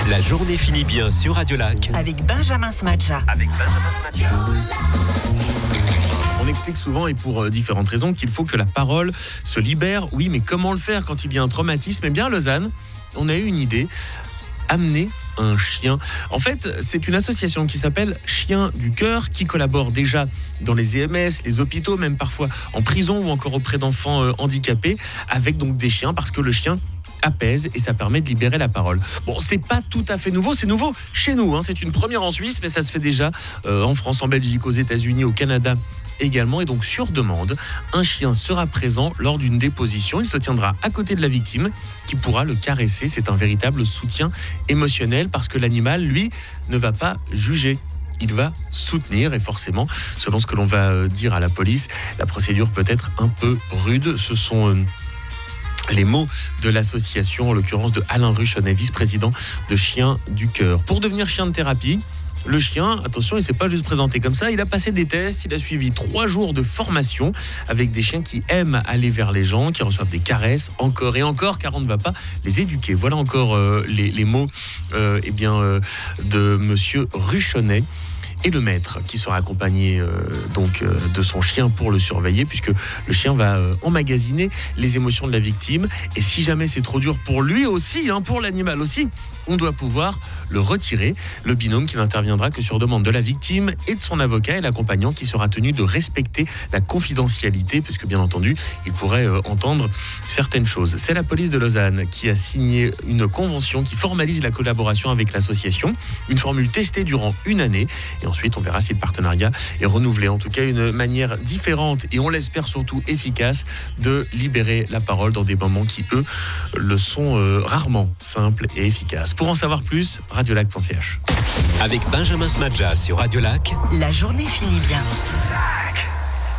La journée finit bien sur Radio Lac. Avec Benjamin Smadja. On explique souvent et pour différentes raisons qu'il faut que la parole se libère. Oui, mais comment le faire quand il y a un traumatisme ? Eh bien, à Lausanne, on a eu une idée. Amener un chien. En fait, c'est une association qui s'appelle Chiens du Cœur qui collabore déjà dans les EMS, les hôpitaux, même parfois en prison ou encore auprès d'enfants handicapés avec donc des chiens parce que le chien apaise et ça permet de libérer la parole. Bon, c'est pas tout à fait nouveau, c'est nouveau chez nous, hein. C'est une première en Suisse, mais ça se fait déjà en France, en Belgique, aux États-Unis, au Canada également. Et donc, sur demande, un chien sera présent lors d'une déposition. Il se tiendra à côté de la victime qui pourra le caresser. C'est un véritable soutien émotionnel parce que l'animal, lui, ne va pas juger. Il va soutenir et forcément, selon ce que l'on va dire à la police, la procédure peut être un peu rude. Ce sont les mots de l'association, en l'occurrence de Alain Ruchonnet, vice-président de Chiens du Cœur. Pour devenir chien de thérapie, le chien, attention, il ne s'est pas juste présenté comme ça, il a passé des tests, il a suivi 3 jours de formation avec des chiens qui aiment aller vers les gens, qui reçoivent des caresses, encore et encore, car on ne va pas les éduquer. Voilà encore les mots de monsieur Ruchonnet. Et le maître qui sera accompagné de son chien pour le surveiller, puisque le chien va emmagasiner les émotions de la victime. Et si jamais c'est trop dur pour lui aussi, pour l'animal aussi, on doit pouvoir le retirer. Le binôme qui n'interviendra que sur demande de la victime et de son avocat et l'accompagnant qui sera tenu de respecter la confidentialité, puisque bien entendu, il pourrait entendre certaines choses. C'est la police de Lausanne qui a signé une convention qui formalise la collaboration avec l'association, une formule testée durant 1 année. Et ensuite, on verra si le partenariat est renouvelé. En tout cas, une manière différente et on l'espère surtout efficace de libérer la parole dans des moments qui, eux, le sont rarement simples et efficaces. Pour en savoir plus, radiolac.ch. Avec Benjamin Smadja sur Radio Lac. La journée finit bien.